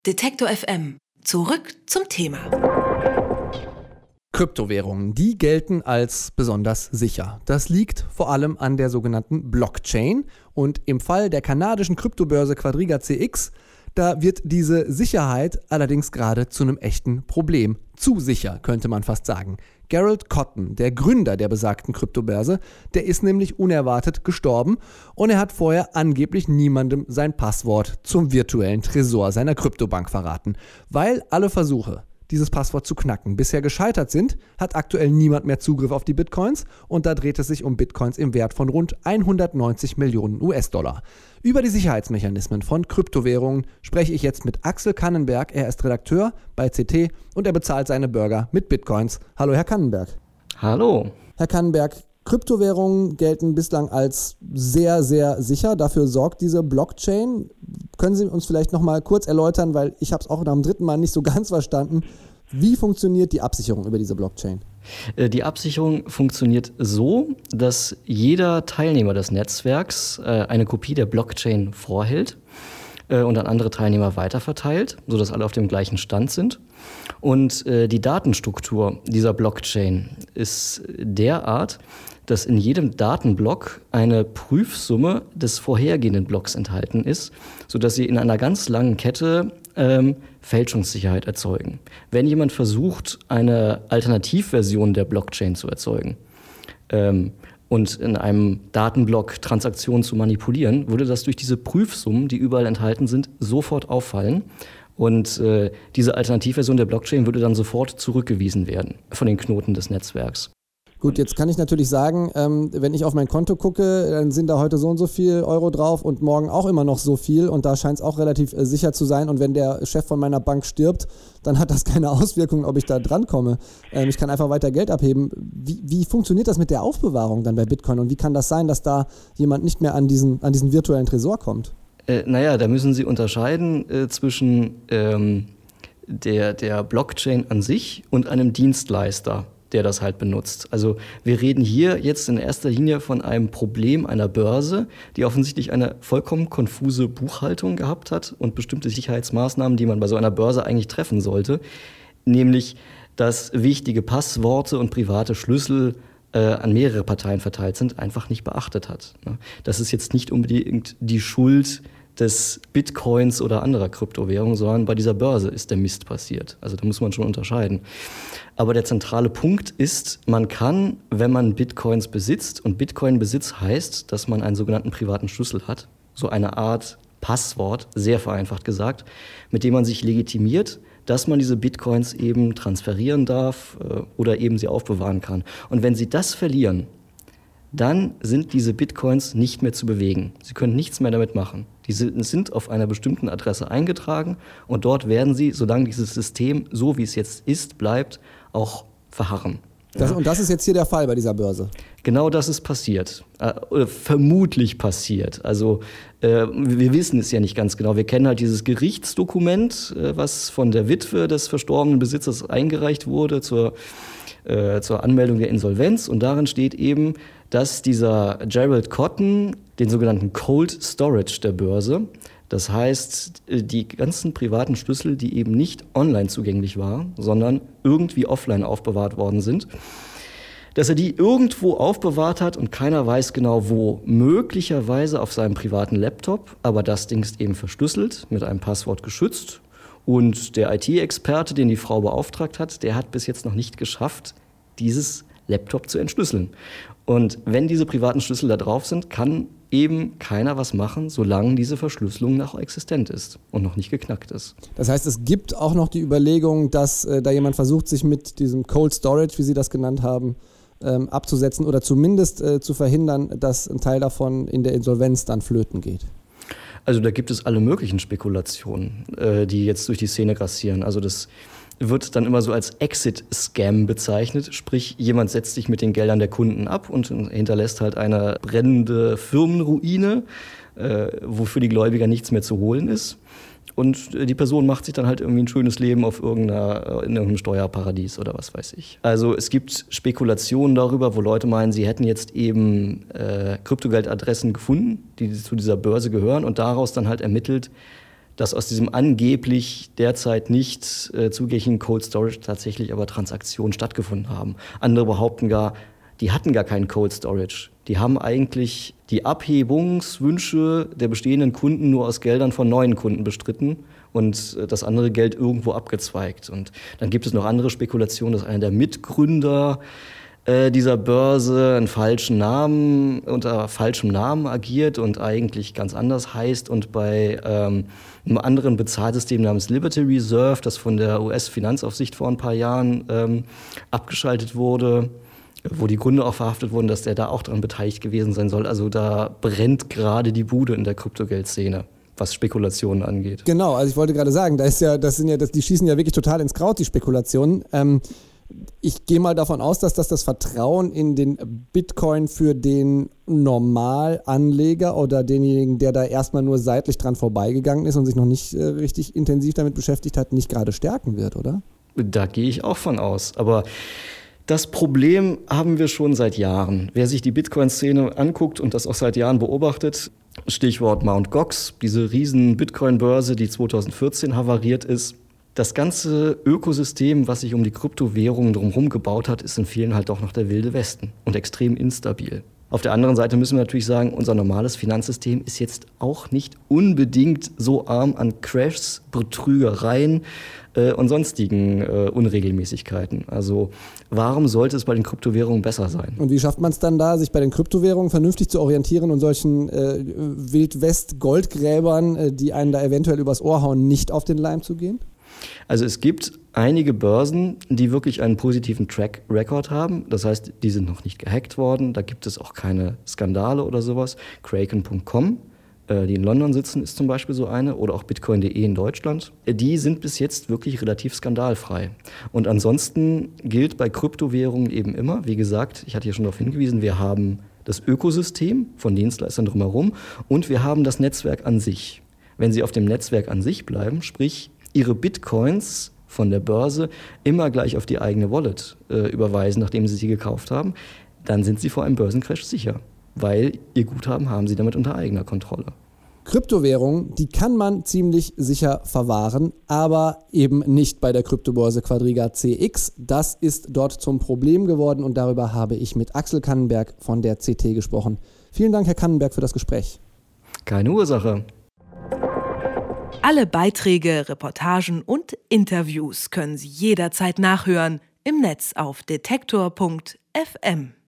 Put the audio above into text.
Detektor FM. Zurück zum Thema. Kryptowährungen, die gelten als besonders sicher. Das liegt vor allem an der sogenannten Blockchain. Und im Fall der kanadischen Kryptobörse Quadriga CX, da wird diese Sicherheit allerdings gerade zu einem echten Problem. Zu sicher, könnte man fast sagen. Gerald Cotten, der Gründer der besagten Kryptobörse, der ist nämlich unerwartet gestorben und er hat vorher angeblich niemandem sein Passwort zum virtuellen Tresor seiner Kryptobank verraten. Weil alle Versuche, dieses Passwort zu knacken, bisher gescheitert sind, hat aktuell niemand mehr Zugriff auf die Bitcoins und da dreht es sich um Bitcoins im Wert von rund 190 Millionen US-Dollar. Über die Sicherheitsmechanismen von Kryptowährungen spreche ich jetzt mit Axel Kannenberg. Er ist Redakteur bei CT und er bezahlt seine Burger mit Bitcoins. Hallo, Herr Kannenberg. Hallo. Herr Kannenberg, Kryptowährungen gelten bislang als sehr, sehr sicher. Dafür sorgt diese Blockchain. Können Sie uns vielleicht noch mal kurz erläutern, weil ich habe es auch nach dem dritten Mal nicht so ganz verstanden. Wie funktioniert die Absicherung über diese Blockchain? Die Absicherung funktioniert so, dass jeder Teilnehmer des Netzwerks eine Kopie der Blockchain vorhält und an andere Teilnehmer weiterverteilt, sodass alle auf dem gleichen Stand sind. Und die Datenstruktur dieser Blockchain ist derart, dass in jedem Datenblock eine Prüfsumme des vorhergehenden Blocks enthalten ist, sodass sie in einer ganz langen Kette Fälschungssicherheit erzeugen. Wenn jemand versucht, eine Alternativversion der Blockchain zu erzeugen und in einem Datenblock Transaktionen zu manipulieren, würde das durch diese Prüfsummen, die überall enthalten sind, sofort auffallen. Und diese Alternativversion der Blockchain würde dann sofort zurückgewiesen werden von den Knoten des Netzwerks. Gut, jetzt kann ich natürlich sagen, wenn ich auf mein Konto gucke, dann sind da heute so und so viel Euro drauf und morgen auch immer noch so viel und da scheint es auch relativ sicher zu sein und wenn der Chef von meiner Bank stirbt, dann hat das keine Auswirkungen, ob ich da drankomme. Ich kann einfach weiter Geld abheben. Wie funktioniert das mit der Aufbewahrung dann bei Bitcoin und wie kann das sein, dass da jemand nicht mehr an diesen virtuellen Tresor kommt? Da müssen Sie unterscheiden zwischen der Blockchain an sich und einem Dienstleister, der das halt benutzt. Also wir reden hier jetzt in erster Linie von einem Problem einer Börse, die offensichtlich eine vollkommen konfuse Buchhaltung gehabt hat und bestimmte Sicherheitsmaßnahmen, die man bei so einer Börse eigentlich treffen sollte, nämlich dass wichtige Passworte und private Schlüssel an mehrere Parteien verteilt sind, einfach nicht beachtet hat. Das ist jetzt nicht unbedingt die Schuld des Bitcoins oder anderer Kryptowährungen, sondern bei dieser Börse ist der Mist passiert. Also da muss man schon unterscheiden. Aber der zentrale Punkt ist, man kann, wenn man Bitcoins besitzt, und Bitcoin-Besitz heißt, dass man einen sogenannten privaten Schlüssel hat, so eine Art Passwort, sehr vereinfacht gesagt, mit dem man sich legitimiert, dass man diese Bitcoins eben transferieren darf oder eben sie aufbewahren kann. Und wenn Sie das verlieren, dann sind diese Bitcoins nicht mehr zu bewegen. Sie können nichts mehr damit machen. Die sind auf einer bestimmten Adresse eingetragen und dort werden sie, solange dieses System, so wie es jetzt ist, bleibt, auch verharren. Und das ist jetzt hier der Fall bei dieser Börse? Genau das ist passiert. Oder vermutlich passiert. Also wir wissen es ja nicht ganz genau. Wir kennen halt dieses Gerichtsdokument, was von der Witwe des verstorbenen Besitzers eingereicht wurde zur Anmeldung der Insolvenz. Und darin steht eben, dass dieser Gerald Cotten den sogenannten Cold Storage der Börse, das heißt, die ganzen privaten Schlüssel, die eben nicht online zugänglich waren, sondern irgendwie offline aufbewahrt worden sind, dass er die irgendwo aufbewahrt hat und keiner weiß genau wo. Möglicherweise auf seinem privaten Laptop, aber das Ding ist eben verschlüsselt, mit einem Passwort geschützt. Und der IT-Experte, den die Frau beauftragt hat, der hat bis jetzt noch nicht geschafft, dieses Laptop zu entschlüsseln. Und wenn diese privaten Schlüssel da drauf sind, kann eben keiner was machen, solange diese Verschlüsselung noch existent ist und noch nicht geknackt ist. Das heißt, es gibt auch noch die Überlegung, dass da jemand versucht, sich mit diesem Cold Storage, wie Sie das genannt haben, abzusetzen oder zumindest zu verhindern, dass ein Teil davon in der Insolvenz dann flöten geht. Also da gibt es alle möglichen Spekulationen, die jetzt durch die Szene grassieren. Also das wird dann immer so als Exit-Scam bezeichnet, sprich jemand setzt sich mit den Geldern der Kunden ab und hinterlässt halt eine brennende Firmenruine, wofür die Gläubiger nichts mehr zu holen ist. Und die Person macht sich dann halt irgendwie ein schönes Leben auf in irgendeinem Steuerparadies oder was weiß ich. Also es gibt Spekulationen darüber, wo Leute meinen, sie hätten jetzt eben Kryptogeldadressen gefunden, die zu dieser Börse gehören und daraus dann halt ermittelt, dass aus diesem angeblich derzeit nicht zugänglichen Cold Storage tatsächlich aber Transaktionen stattgefunden haben. Andere behaupten gar, die hatten gar keinen Cold Storage. Die haben eigentlich die Abhebungswünsche der bestehenden Kunden nur aus Geldern von neuen Kunden bestritten und das andere Geld irgendwo abgezweigt. Und dann gibt es noch andere Spekulationen, dass einer der Mitgründer dieser Börse einen falschen Namen, unter falschem Namen agiert und eigentlich ganz anders heißt und bei einem anderen Bezahlsystem namens Liberty Reserve, das von der US-Finanzaufsicht vor ein paar Jahren abgeschaltet wurde, wo die Gründer auch verhaftet wurden, dass der da auch daran beteiligt gewesen sein soll. Also da brennt gerade die Bude in der Kryptogeldszene, was Spekulationen angeht. Genau, also ich wollte gerade sagen, die schießen ja wirklich total ins Kraut, die Spekulationen. Ich gehe mal davon aus, dass das Vertrauen in den Bitcoin für den Normalanleger oder denjenigen, der da erstmal nur seitlich dran vorbeigegangen ist und sich noch nicht richtig intensiv damit beschäftigt hat, nicht gerade stärken wird, oder? Da gehe ich auch von aus. Aber das Problem haben wir schon seit Jahren. Wer sich die Bitcoin-Szene anguckt und das auch seit Jahren beobachtet, Stichwort Mt. Gox, diese riesen Bitcoin-Börse, die 2014 havariert ist, das ganze Ökosystem, was sich um die Kryptowährungen drumherum gebaut hat, ist in vielen halt auch noch der wilde Westen und extrem instabil. Auf der anderen Seite müssen wir natürlich sagen, unser normales Finanzsystem ist jetzt auch nicht unbedingt so arm an Crashs, Betrügereien und sonstigen Unregelmäßigkeiten. Also warum sollte es bei den Kryptowährungen besser sein? Und wie schafft man es dann da, sich bei den Kryptowährungen vernünftig zu orientieren und solchen Wildwest-Goldgräbern, die einen da eventuell übers Ohr hauen, nicht auf den Leim zu gehen? Also es gibt einige Börsen, die wirklich einen positiven Track Record haben. Das heißt, die sind noch nicht gehackt worden. Da gibt es auch keine Skandale oder sowas. Kraken.com, die in London sitzen, ist zum Beispiel so eine. Oder auch Bitcoin.de in Deutschland. Die sind bis jetzt wirklich relativ skandalfrei. Und ansonsten gilt bei Kryptowährungen eben immer, wie gesagt, ich hatte ja schon darauf hingewiesen, wir haben das Ökosystem von Dienstleistern drumherum und wir haben das Netzwerk an sich. Wenn Sie auf dem Netzwerk an sich bleiben, sprich Ihre Bitcoins von der Börse immer gleich auf die eigene Wallet überweisen, nachdem Sie sie gekauft haben, dann sind Sie vor einem Börsencrash sicher, weil Ihr Guthaben haben Sie damit unter eigener Kontrolle. Kryptowährungen, die kann man ziemlich sicher verwahren, aber eben nicht bei der Kryptobörse Quadriga CX. Das ist dort zum Problem geworden und darüber habe ich mit Axel Kannenberg von der CT gesprochen. Vielen Dank, Herr Kannenberg, für das Gespräch. Keine Ursache. Alle Beiträge, Reportagen und Interviews können Sie jederzeit nachhören im Netz auf detektor.fm.